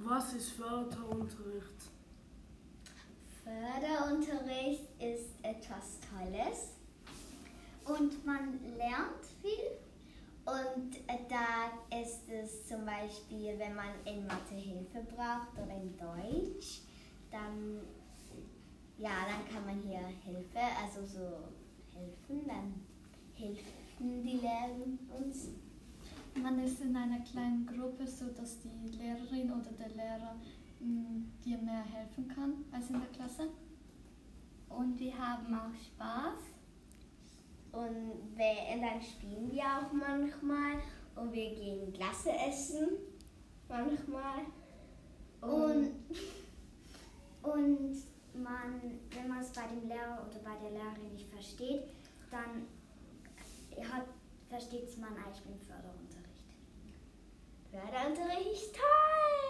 Was ist Förderunterricht? Förderunterricht ist etwas Tolles und man lernt viel. Und da ist es zum Beispiel, wenn man in Mathe Hilfe braucht oder in Deutsch, dann kann man hier Hilfe, also so helfen, dann helfen die Lehrer uns. Man ist in einer kleinen Gruppe, so dass die Lehrerin oder der Lehrer dir mehr helfen kann als in der Klasse. Und wir haben auch Spaß. Und dann spielen wir auch manchmal. Und wir gehen Klasse essen manchmal. Und wenn man es bei dem Lehrer oder bei der Lehrerin nicht versteht, dann versteht man eigentlich mit dem Förderunterricht. Förderunterricht ist toll!